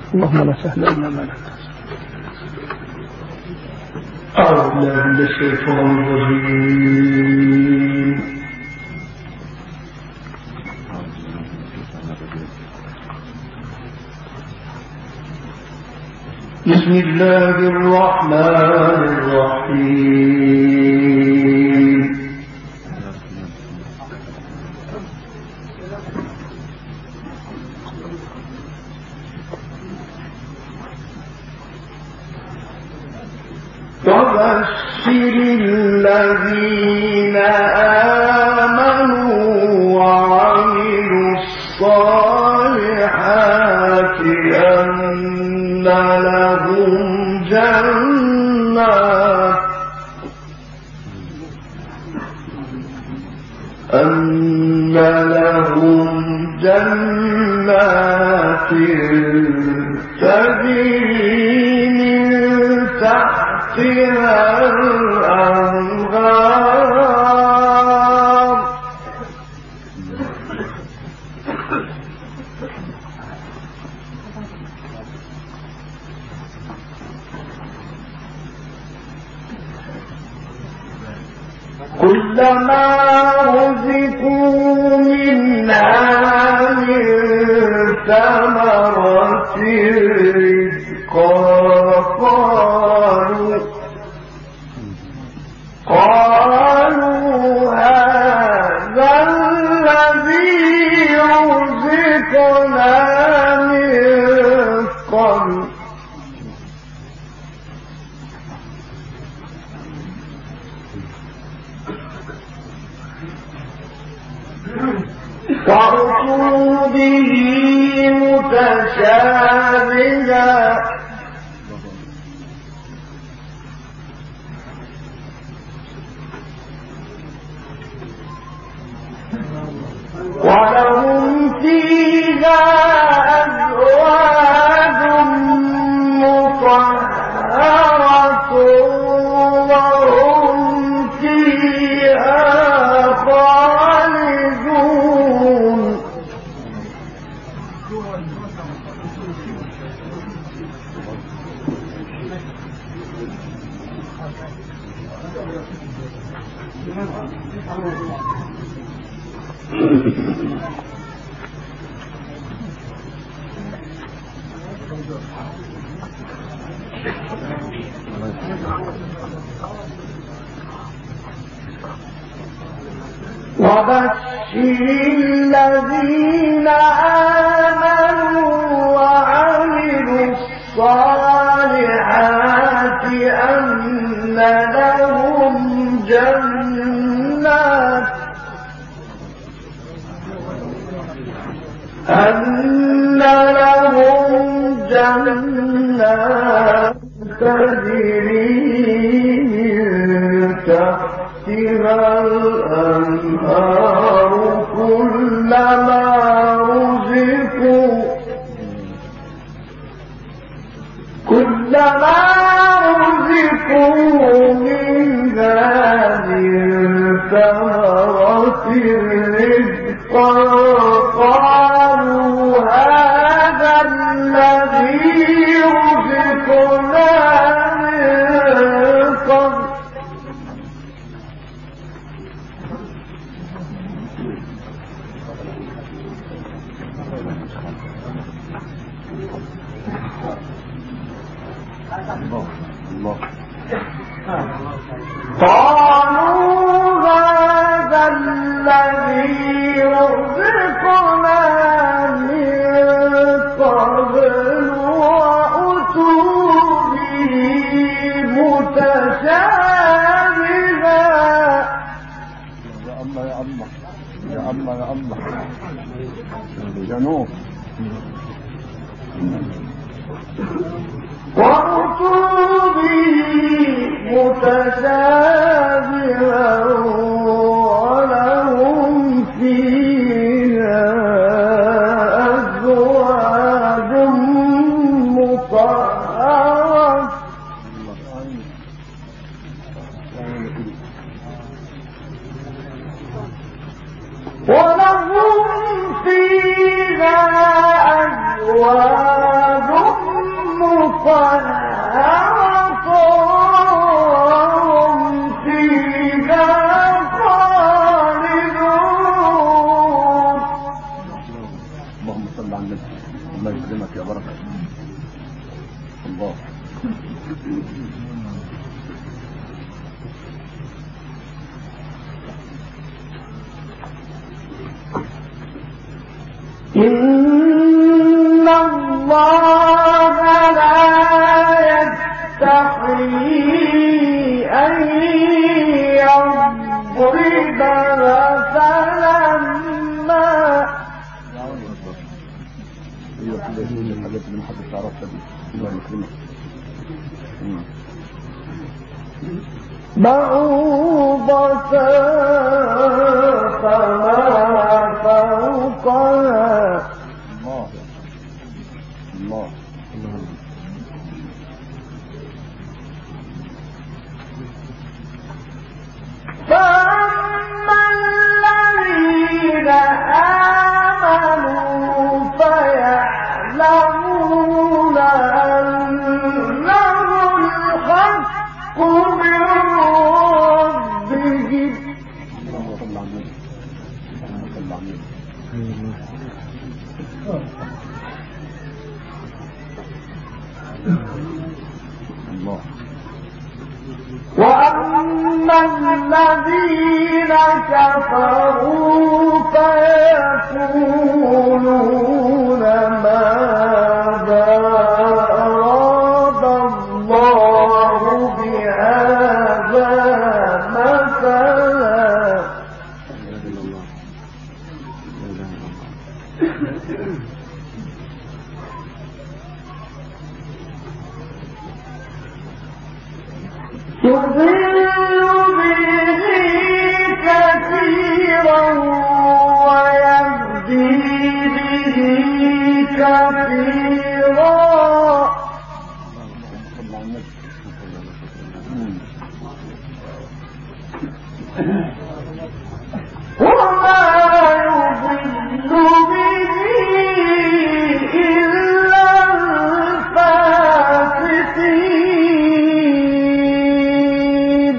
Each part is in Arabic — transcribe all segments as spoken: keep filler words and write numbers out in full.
اللهم لا سهل إلا ما جعلته. أعوذ بالله من الشيطان الرجيم. بسم الله الرحمن الرحيم. وبشر الذين آمنوا وعملوا الصالحات أن لهم جنات أن لهم جنات تجري من تحتها الأنهار كلما رزقوا منها من ثمرة رزقا قالوا قالوا هذا الذي رزقنا من قبل فأتوا به متشابها ولهم فيها أزواج مطهرة وهم فيها خالدون وبشر الذين آمنوا وعملوا الصالحات أن لهم جنات أن لهم جنات تجري من تحتها الأنهار كلما رزقوا كلما رزقوا منها من ثمرة رزقا قالوا هذا الذي رزقنا من قبل قالوا هذا الذي رزقنا من قبل وأتوا به متشابها. يا الله يا الله يا الله يا الله جنوب وأتوا به متشابها ولهم فيها أزواج مطهرة ولهم فيها أزواج صل على النبي. الله يكرمك يا بركة. الله. إن الله لا يستحيي أن يضرب مثلا ما هي كده دي الحاجات اللي محدش يعرفها دي. الله يكرمك. بعوضة فما فوقها. الله الله فأما الذين آمنوا فيعلمون أنه الحق من ربهم. اللهم صل على النبي. اللهم صل على النبي. الله. وأما الذين كفروا فيقولون ماذا أراد الله بهذا مثلا. يضل به كثيرا ويهدي به كثيرا. وما يضل به إلا الفاسقين.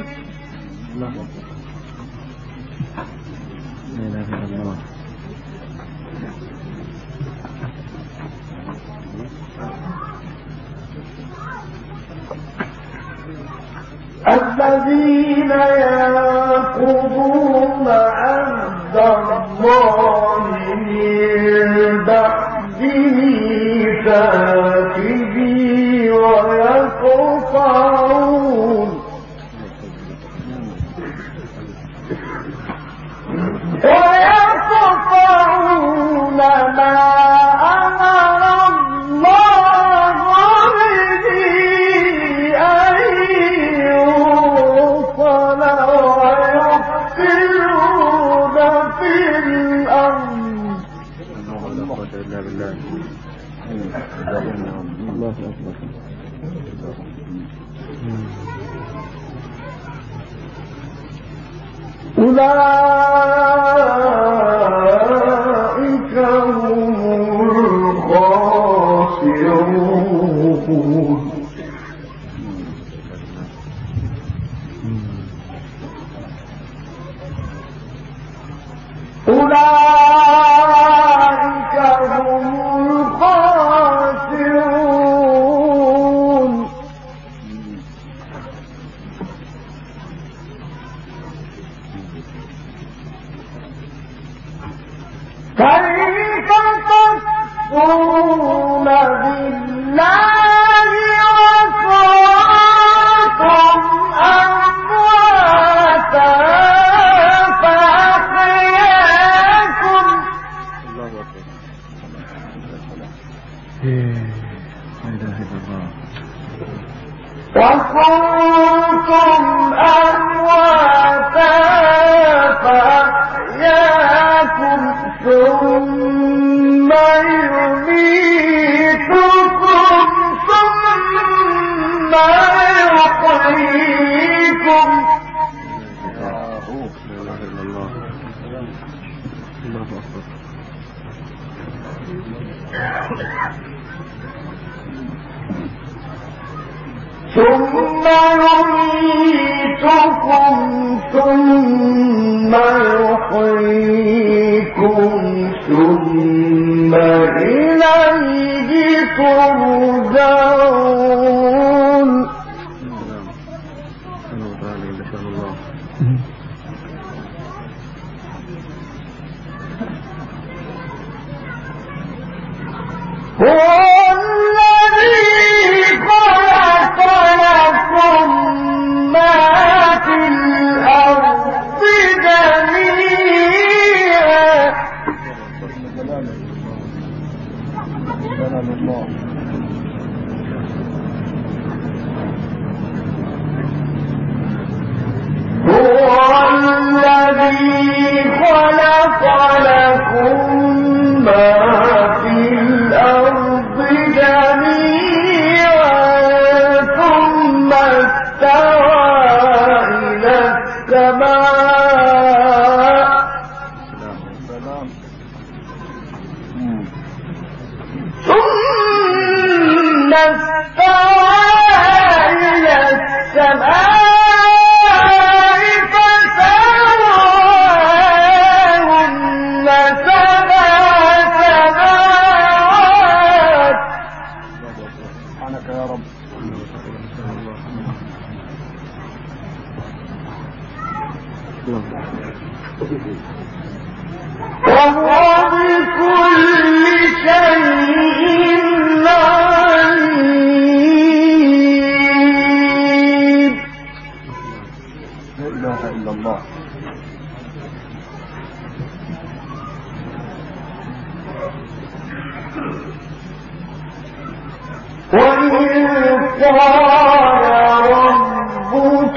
الذين ينقضون عهد الله من بعد ميثاقه ويقطعون ويقطعون ما أمر الله به أن يوصل ويفسدون في الأرض. الله أكبر. أولئك هم الخاسرون. أولئك هم الخاسرون. كيف تكفرون بالله وكنتم أمواتا فأحياكم. الله أكبر. وكنتم أمواتا فأحياكم ثم يميتكم ثم يحييكم. ثم يميتكم ثم يحييكم ثم إليه ترجعون. هو الذي خلق لكم ما في الأرض جميعا. جلال الله. هو الذي خلق لكم ما في الأرض جميعا ثم استوى إلى السماء ثم استوى إلى السماء وهو بكل شيء عليم. لا إله إلا الله. وإذ قال ربك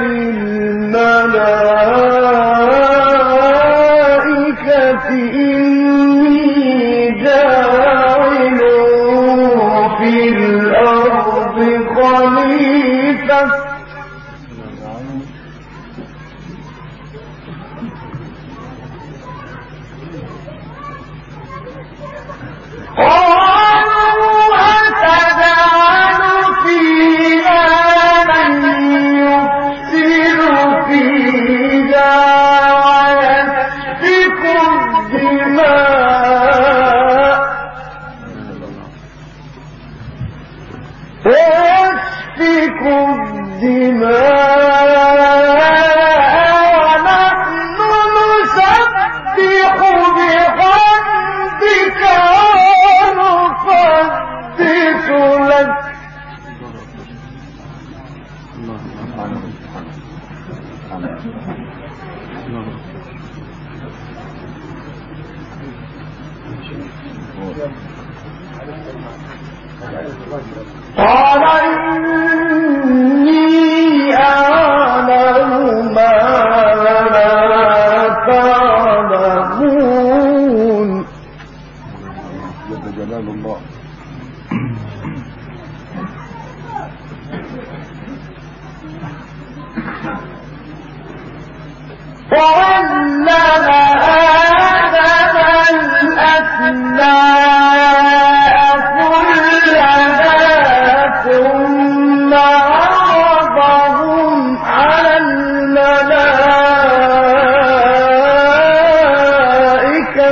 للملائكة إني جاعل في الأرض خليفة قالوا أتجعل فيها من يفسد فيها ويسفك الدماء ويسفك الدماء ونحن نسبح بحمدك ونقدس لك. قال إني أعلم ما لا تعلمون. جلال الله. وعلم آدم الأسماء كلها ثم عرضهم على الملائكة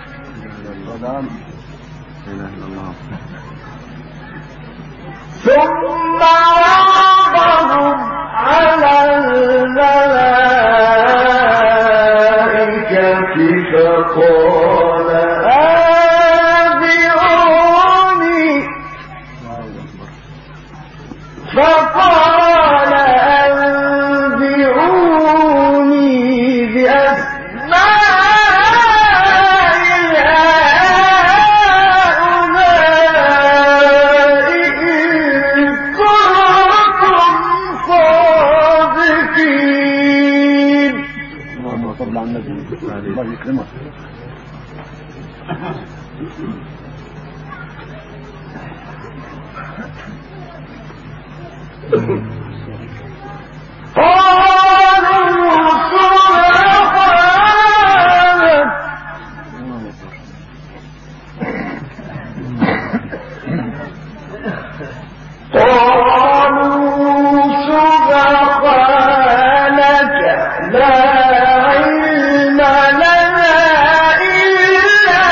ثم عرضهم على الملائكة فقال أنبئوني فقال أنبئوني بأسماء هؤلاء إن كنتم صادقين. اللهم صل على النبي. الله يكرمك. قالوا سبحانك قالوا سبحانك لا علم لنا إلا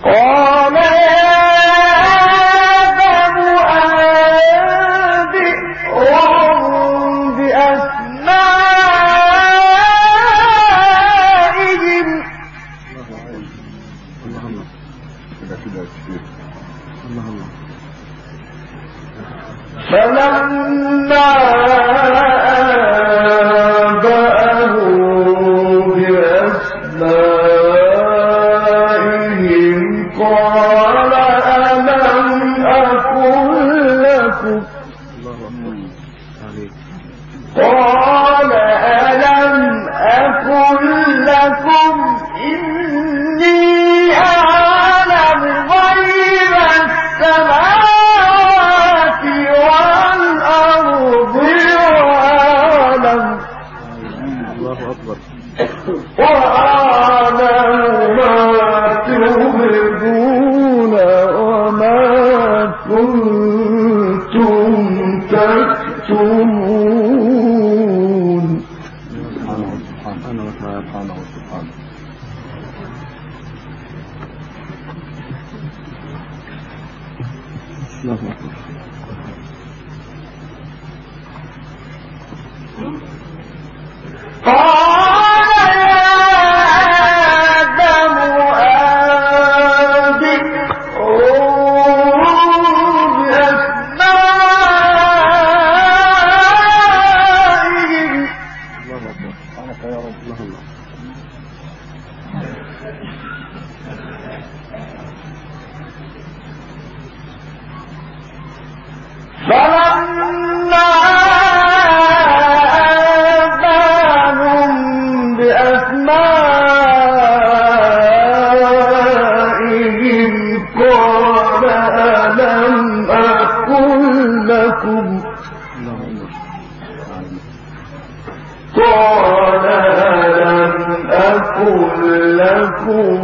قال يا آدم أنبئهم بأسمائهم فلما أنبأهم بأسمائهم قال ألم أقل لكم قال ألم أقل لكم إني أعلم غيب السماوات والأرض وأعلم وأعلم ما تبدون وما كنتم تكتمون. سبحانه وتعالى سبحانه قال يا آدم أنبئهم بأسمائهم سبحانك يا رب. فلما آتاهم بأسمائهم قال ألم أقل لكم قال ألم أقل لكم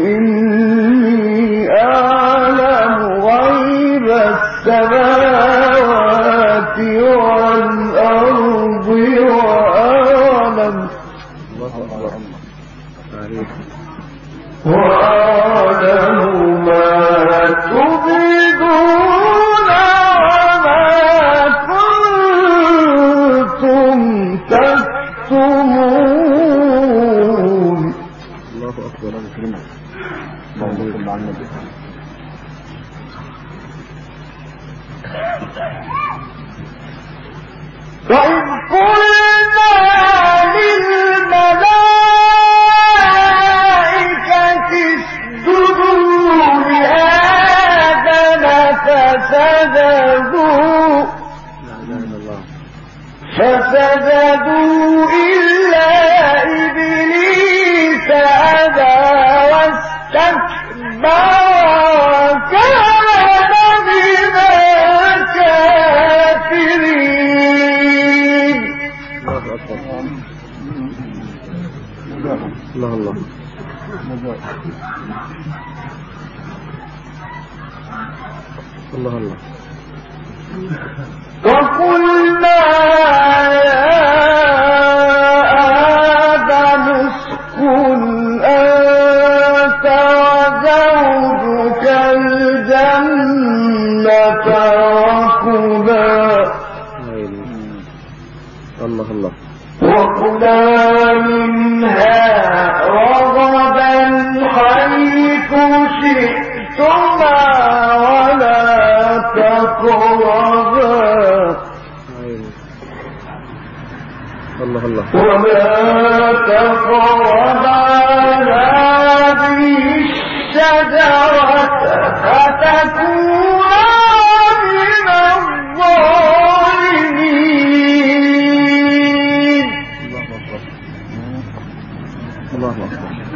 إني أعلم غيب السماوات والأرض وأعلم وأعلم ما تبدون وما كنتم تكتمون. الله أكبر. اللهم صل على النبي. وإذ قلنا للملائكة اسجدوا لآدم فسجدوا فسجدوا إلا إبليس أبى واستكبر وكان من الكافرين. الله الله الله الله. وقلنا يا آدم اسكن أنت وزوجك الجنة وكلا الله الله وكلا منها رغدا حيث شئتما ولا تقربا الله الله ولا تقربا هذه الشجرة فتكونا من الظالمين. الله أكبر.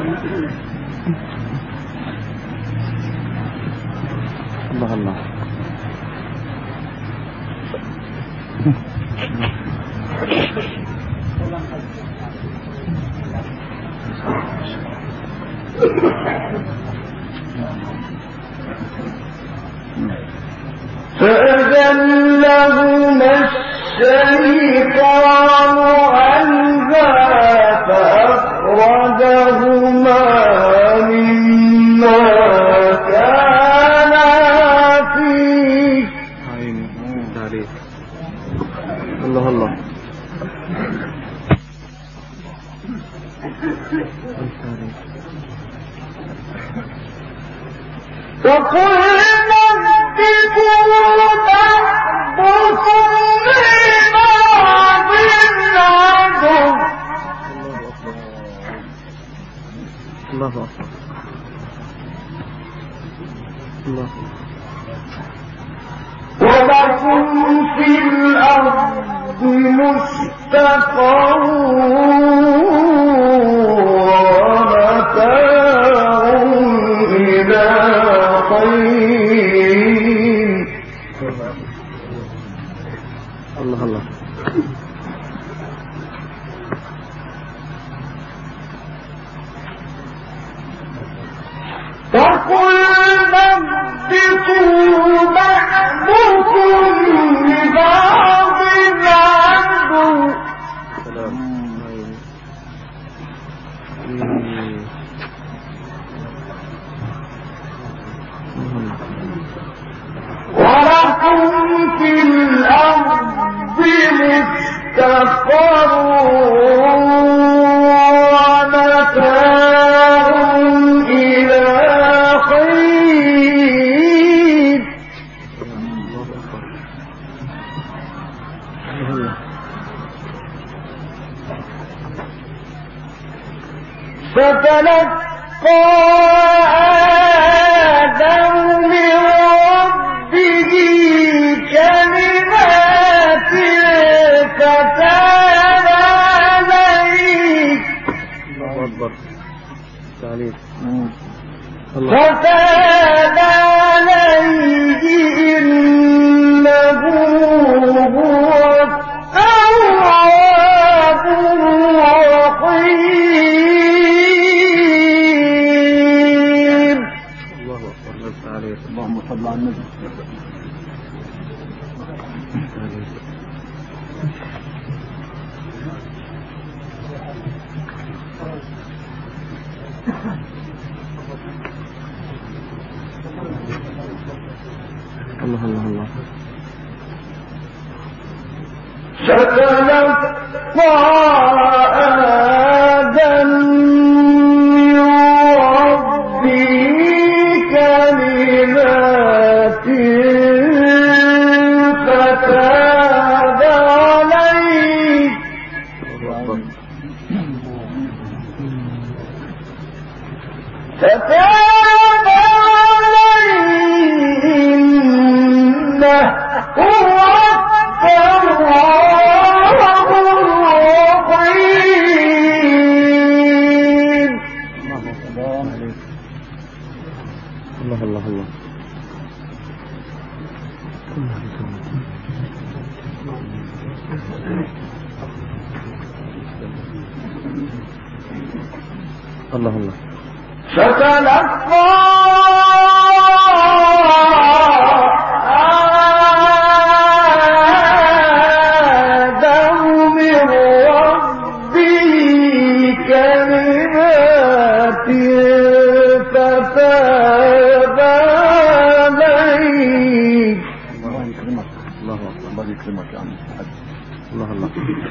الله الله. فأذلهما الشيطان عنها فأخرجهما مما وقل نبئوا بعضكم لبعض عدو. الله أكبر الله. ولكم في الأرض مستقر ومتاع إلى حين. الله الله. وقل نبئوا بعضكم لبعض عدو. ولكم في الأرض مستقر ومتاع إلى حين. فتلقى آدم من ربه كلمات فتاب عليه. الله أكبر. تعليم. فتاب عليه إنه هو التواب الرحيم. الله أكبر. تعليم. اللهم صل على النبي. الله الله الله. فتلقى آدم من ربه كلمات فتاب عليه. فتاب عليه إنه هو التواب الرحيم. الله الله الله. الله الله. فتلقى آدم من ربه كلمات فتاب عليه. الله يكرمك. الله أكبر. الله يكرمك يا عم الحاج. الله الله.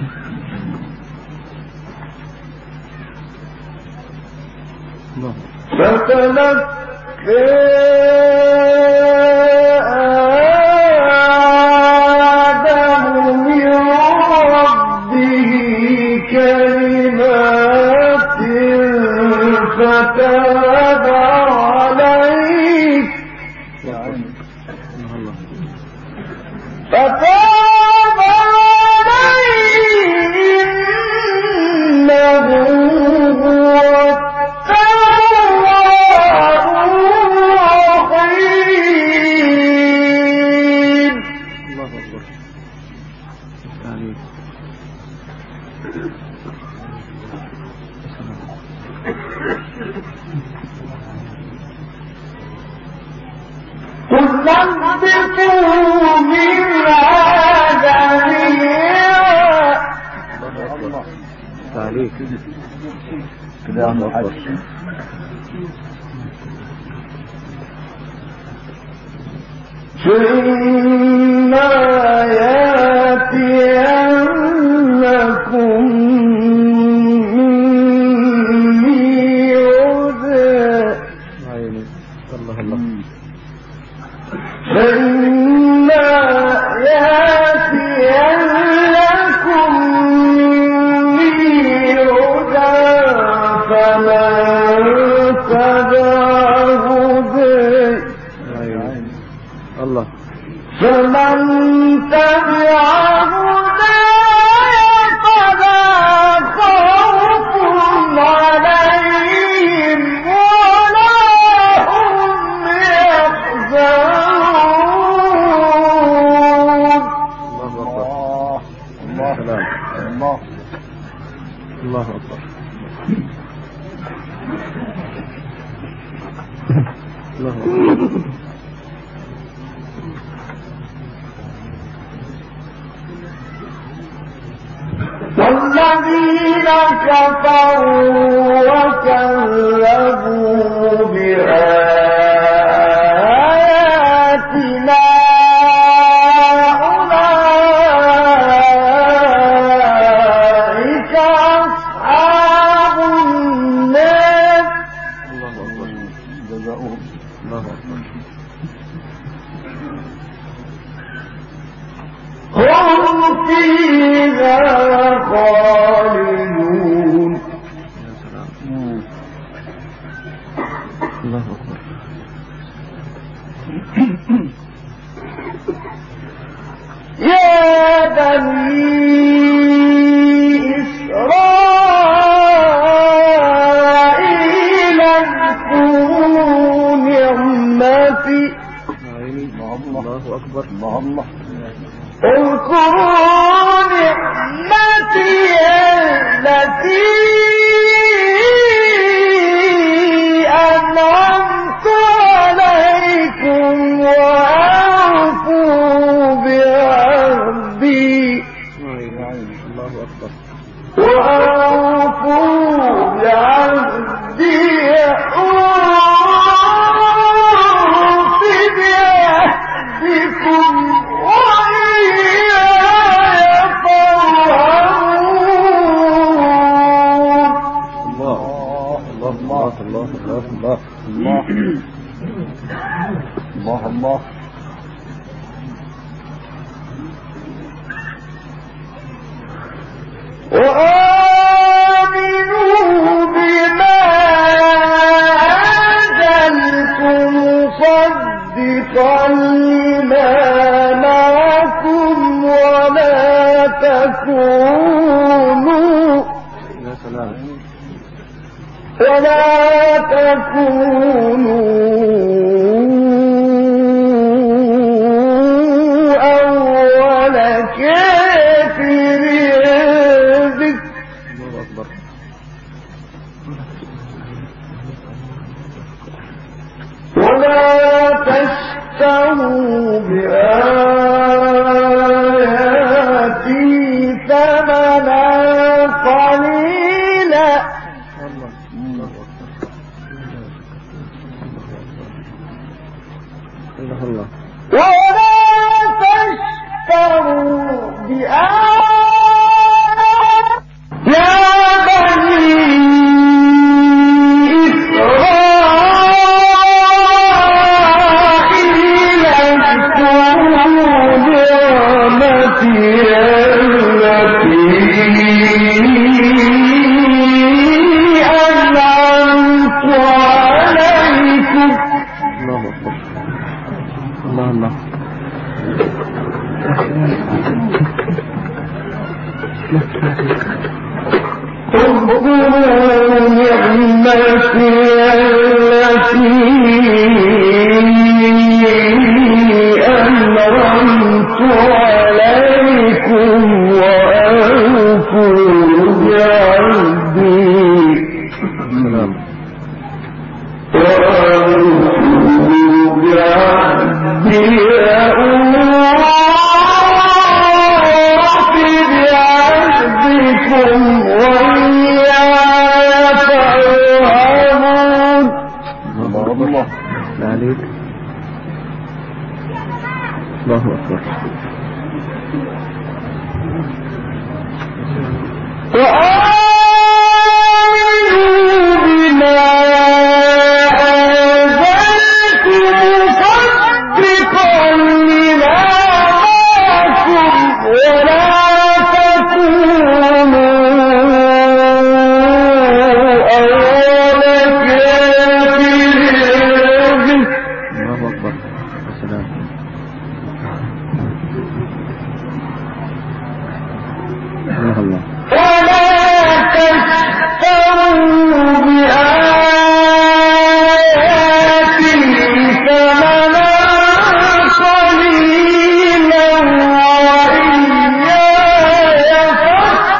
الله. فتلقى آدم من ربه كلمات فتاب عليه. يا عيني. الله الله. فتاب عليه إنه هو التواب الرحيم. الله أكبر. تعليم. قل نبئوا من عالمها. تعليم. كده يا عم الحاج. فإما يأتينكم الله الله أكبر الله أكبر والذين كفروا وكذبوا بآياتنا أولئك أصحاب النار. الله أكبر جزاؤهم الله أكبر هم فيها خالدون. يا سلام الله أكبر يا بني إسرائيل اذكروا نعمتي الله أكبر الله الله اذكروا نعمتي التي أنعمت عليكم وأوفوا بعهدي الله أكبر وأوفوا بعهدي أوف بعهدكم وإياي فارهبون. الله الله الله الله الله الله الله الله وآمنوا بما أنزلت مصدقا لما معكم ولا تكونوا يا سلام ولا تكونوا أول كافر به. الله أكبر ولا تشتروا بآياتي ثمنا قليلا الله الله أكبر الله الله ولا تشتروا بآياتي يا بني إسرائيل اذكروا نعمتي التي أنعمت عليكم الله أكبر الله الله اذكروا نعمتي التي أنعمت عليكم وأوفوا بعهدي سلام وأوفوا بعهدي أوف بعهدكم وإياي فارهبون. الله الله لا عليك الله أكبر وآمنوا بما أنزلت مصدقا لما معكم ولا تكونوا أول كافر به. الله أكبر يا سلام الله الله ولا تشتروا بآياتي ثمنا قليلا وإياي فاتقون.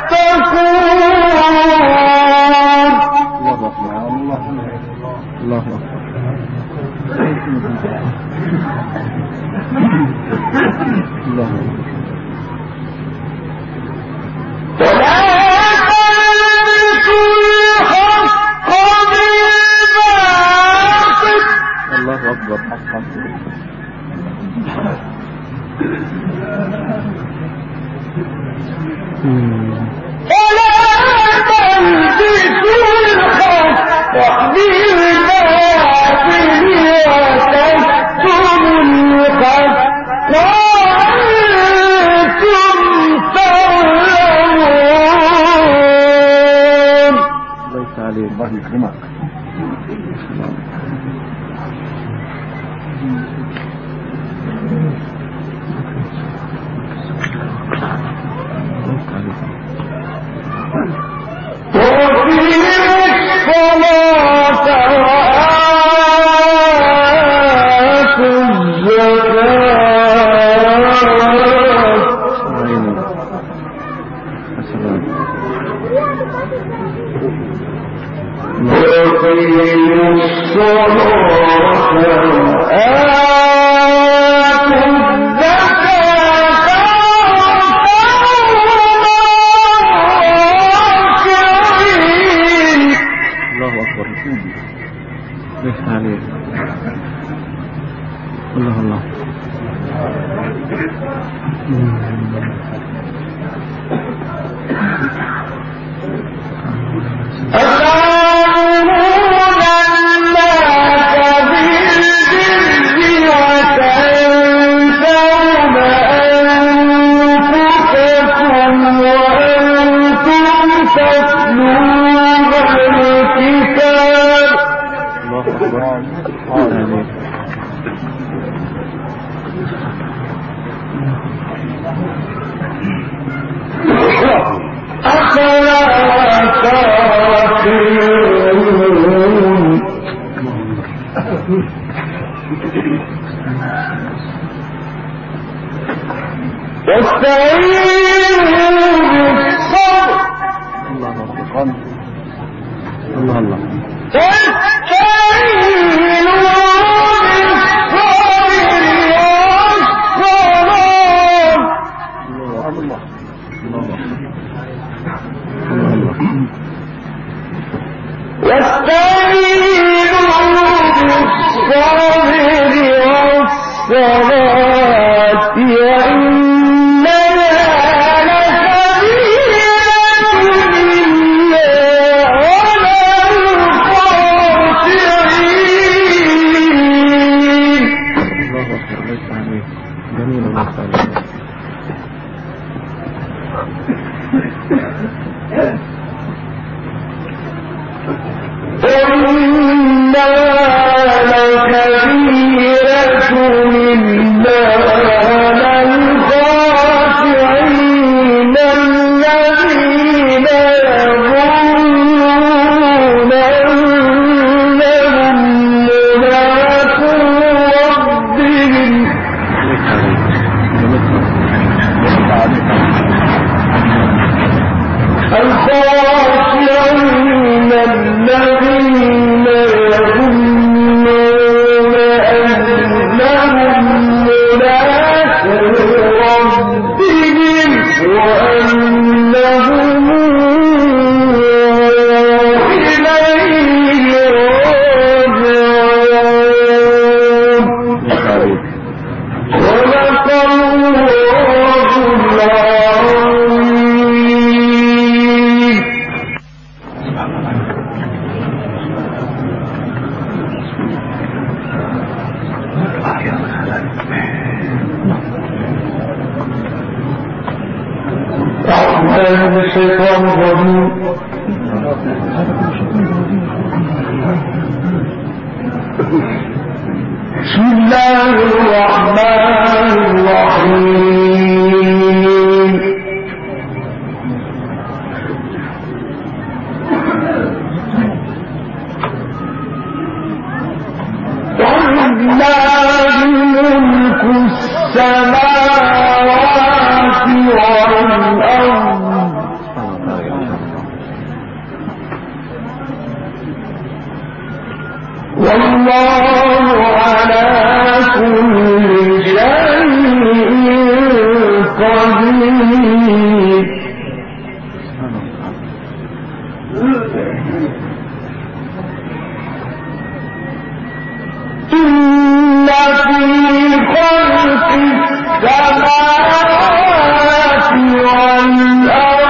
السماوات والأرض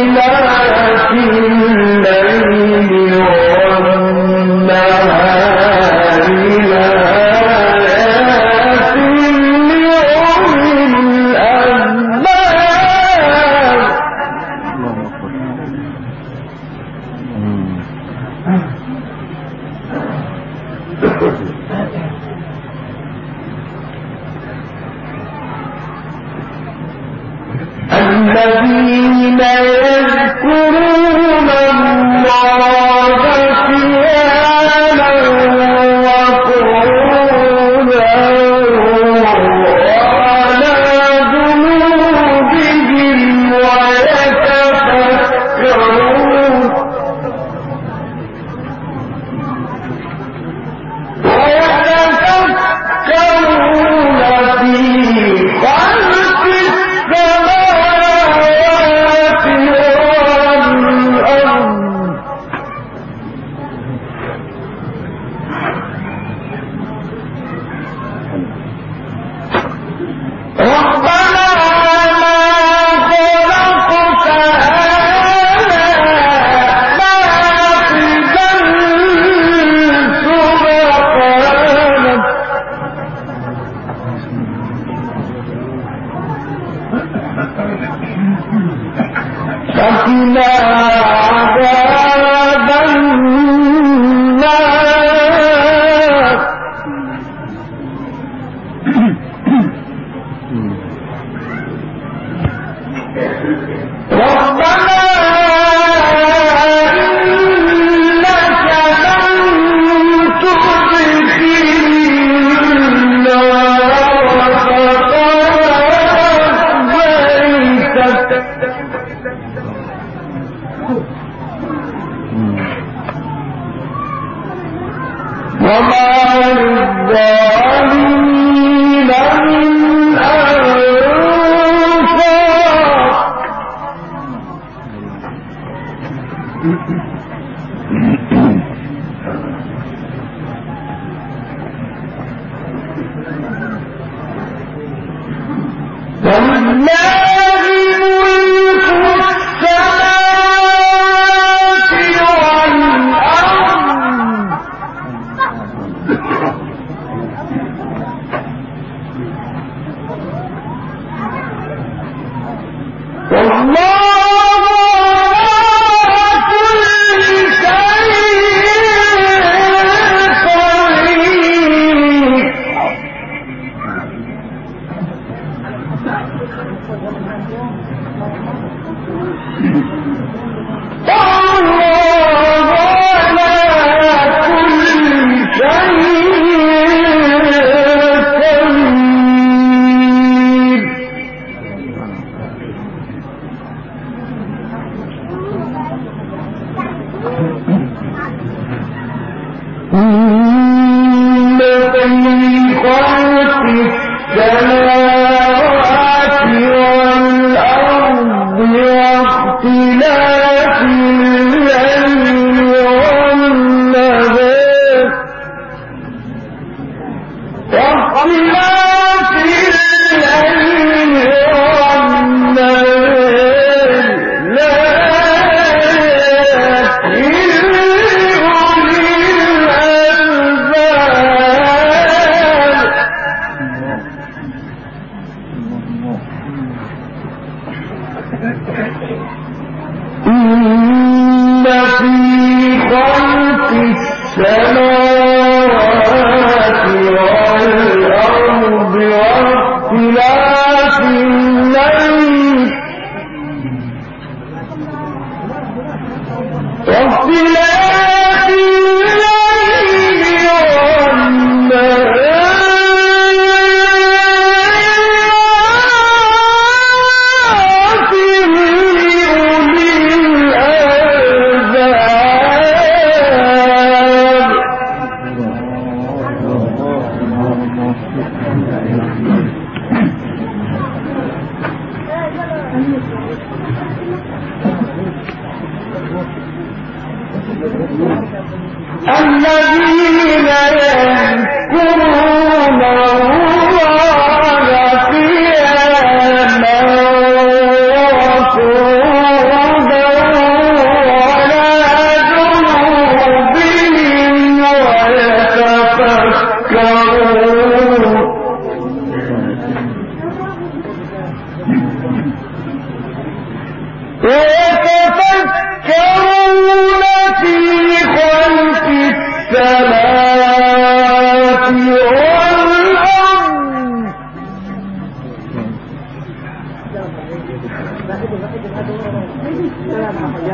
الذين يذكرون الله قياما وقعودا وعلى جنوبهم ويتفكرون ويتفكرون في خلق السماوات والأرض ربنا ما خلقت هذا باطلا سبحانك فقنا عذاب النار ربنا إنك من تدخل النار فقد أخزيته وما للظالمين من أنصار ولله ملك السماوات والأرض والله على كل شيء قدير الله على كل شيء قدير إن في خلق السماوات والأرض واختلاف الليل والنهار واختلاف الليل والنهار لكن أولي الألباب إن في خلق السماوات والأرض واختلاف الليل واختلاف الليل والنهار الذين يذكرون الله قياما وقعودا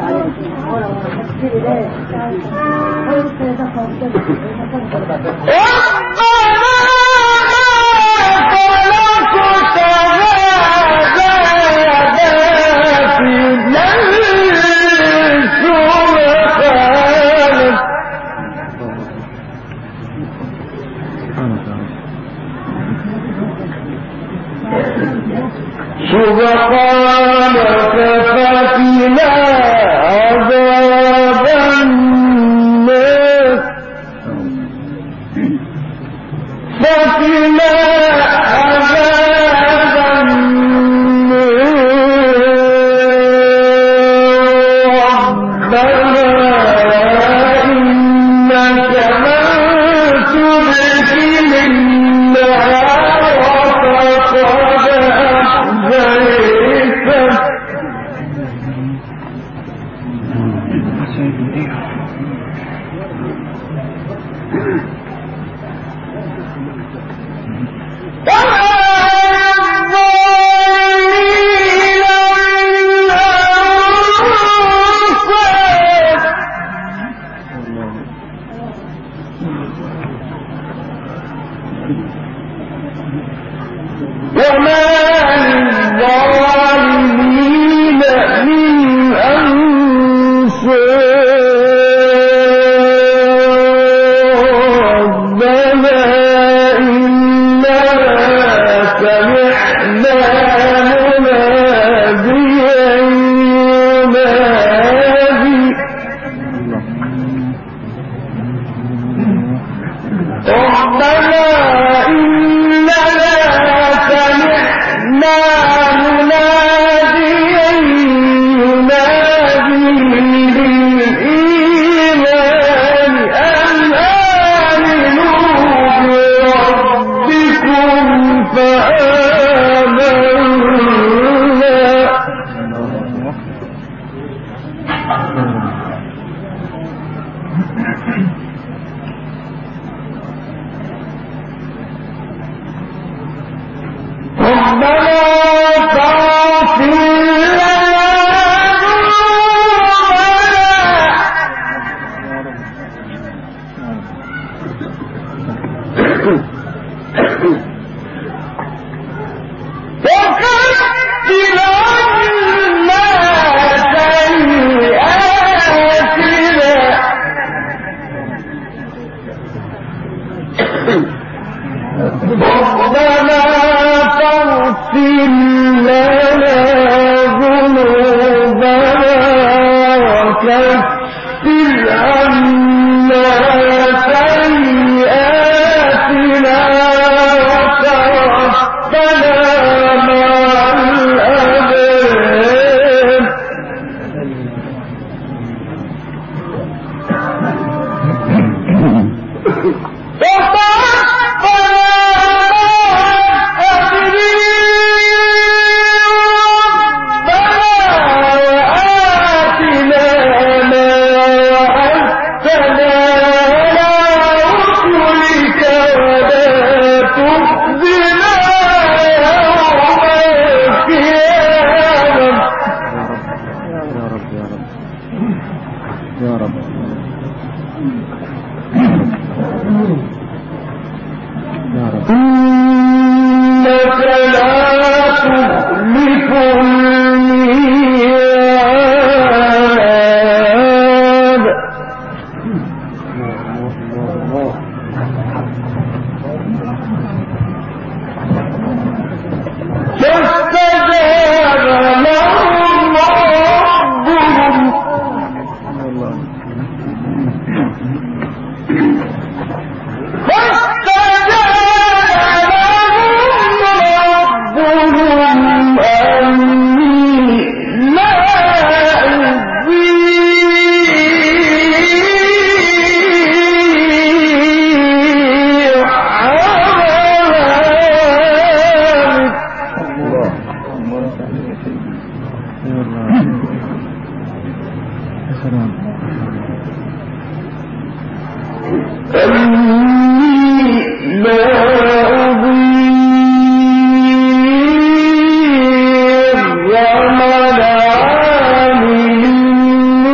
ومن عامل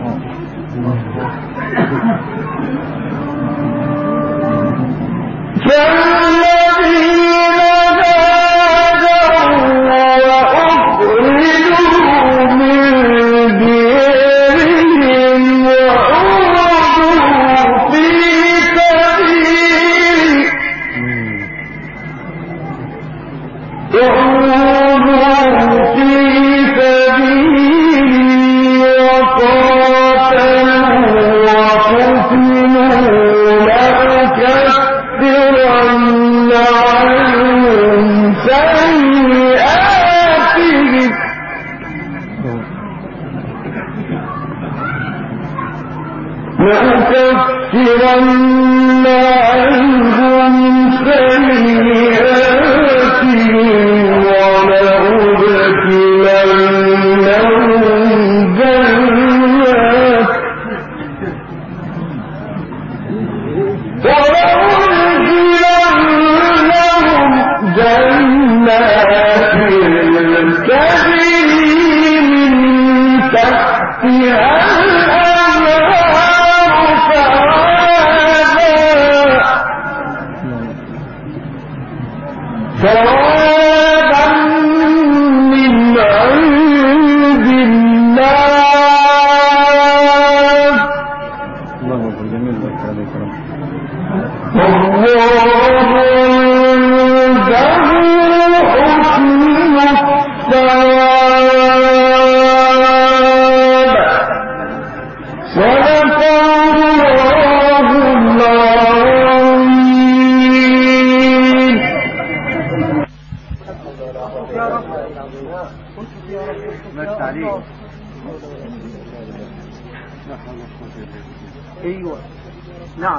ايوه نعم.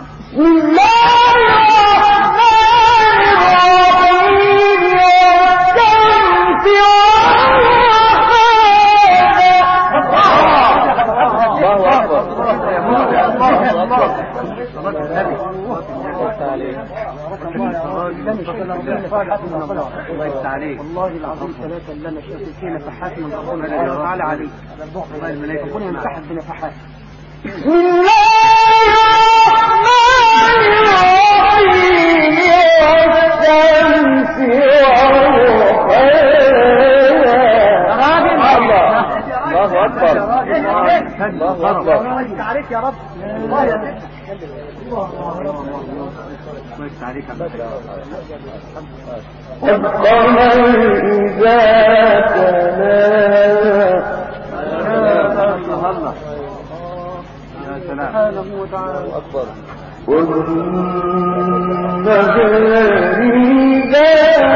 والله العظيم ثلاثة لنا شاككين فحات من ربنا تعالى عليك. الله الملائكة ربنا يمسحك بنفحات. بسم الله الله أكبر الله أكبر. الله عليك يا رب. الله يا الله عليك. والقمر إذا تلاها سبحانه وتعالى. والنهر إذا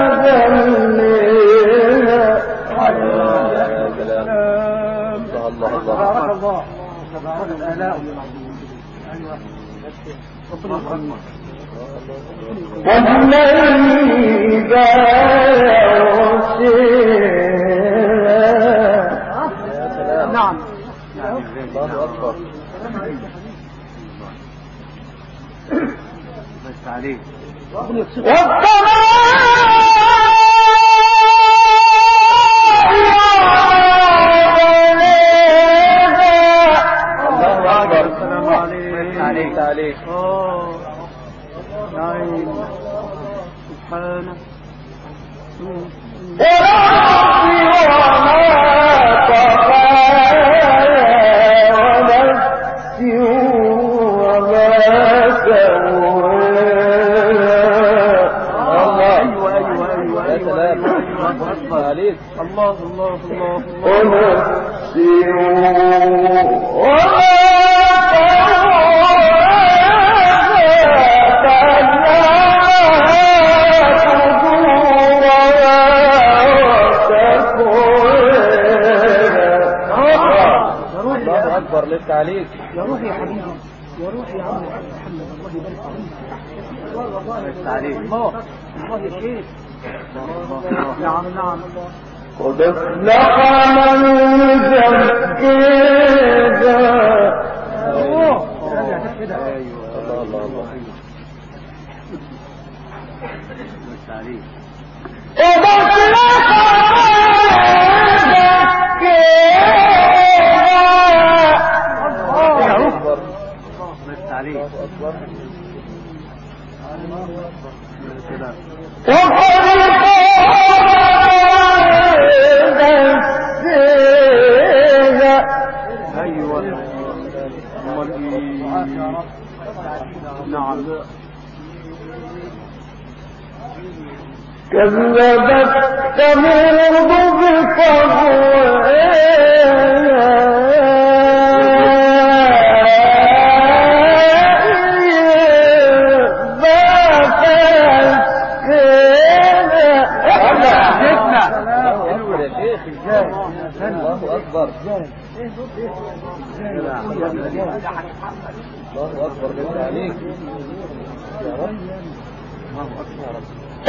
جلاها تبارك الله تبارك الآلاء. والليل إذا يغشاها. نعم الله أكبر. بس عليك. عليك عليك. اه نعم سبحانه. عليك. الله الله الله الله أكبر. لسه عليك يا روحي يا حبيبي يا روحي يا عم محمد. الله يبارك فيك. لسه عليك. الله الله يا شيخ. نعم نعم. قد افلح من زكاها. الله الله الله الله. لسه عليك. قد افلح من زكاها. نعم كذبت ثمود بطغواها الله أكبر الله أكبر بالله عليك يا رب الله أكبر يا رب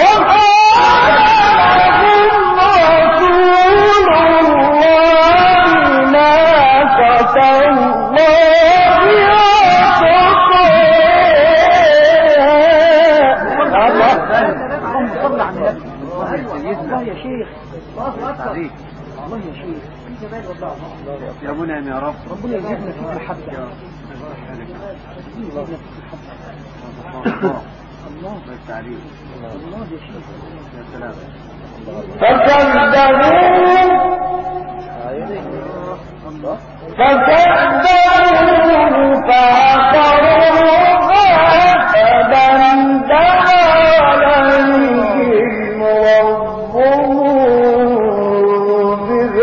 الله يا شيخ الله يا شيخ يا منعم يا رب ربنا يجزينا فيك محبة الله الله عليك الله يا شيخ يا سلام فكذبوا فكذبوا فعقروها فدمدم عليهم ربهم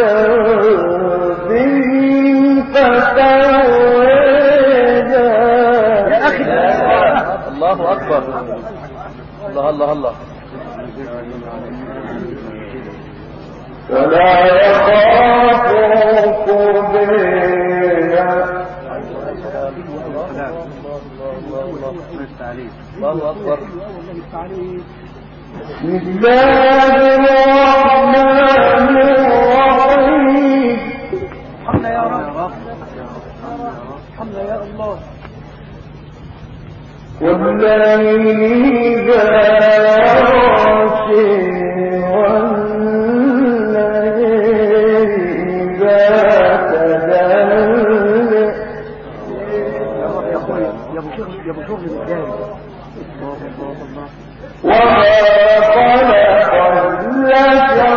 بذنبهم فسواها. يا أخي الله أكبر الله الله الله فلا يخاف عقباها. الله أكبر بسم الله الرحمن الرحيم. حمنا يا رب حمنا يا الله والليل إذا يغشي والليل إذا تجلى. يا اخويا يا ابو شغل يا ابو شغل الرجال وما خلق الذكر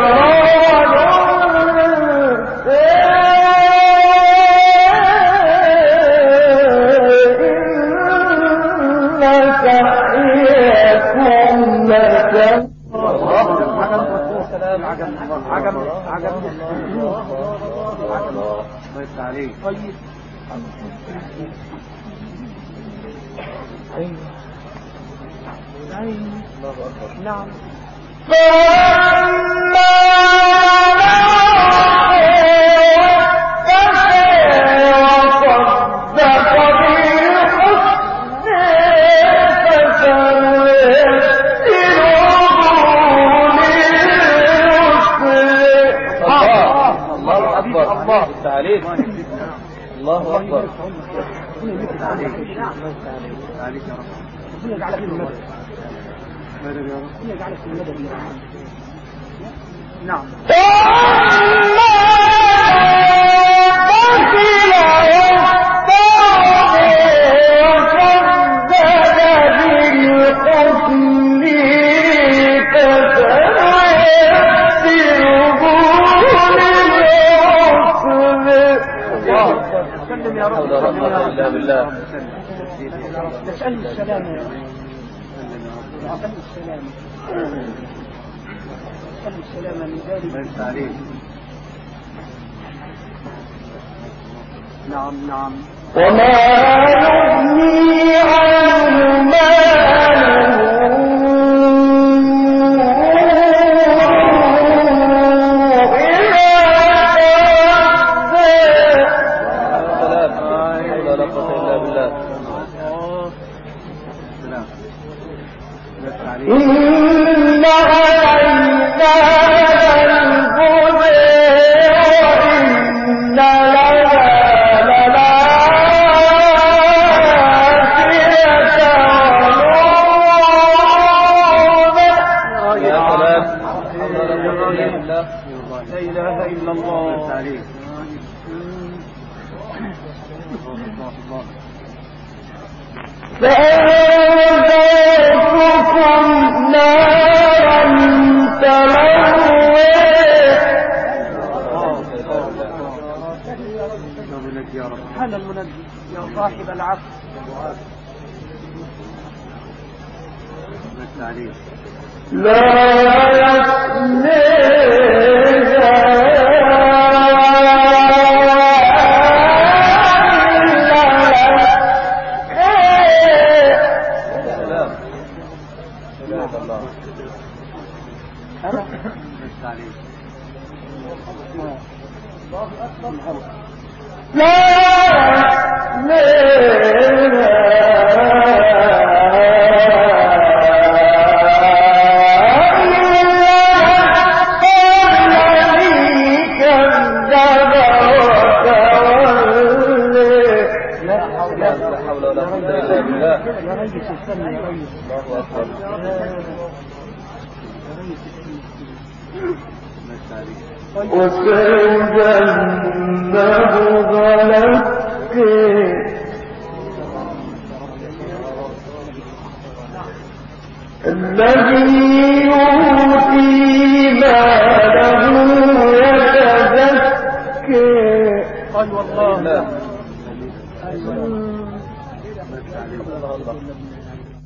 عجب عجب الله عليك طيب نعم الله عليك الله أكبر عليك عليك يا رب ربنا يجعلك في المدد مدد يا رب ربنا يجعلك في المدد يا رب نعم سلم يا رب إلا بالله نسأل السلام يا رب نسأل السلام نسأل السلام من ذلك نعم نعم وما يغني عنه ماله إن علينا للهدى وإن لنا للآخرة والأولى. يا سلام لا إله إلا الله فأنذرتكم نارا تلظى سبحان المنجي يا صاحب العفو. لا يسمعها لا وسيجنبها الأتقى الذي يؤتي ماله يتزكى. قال والله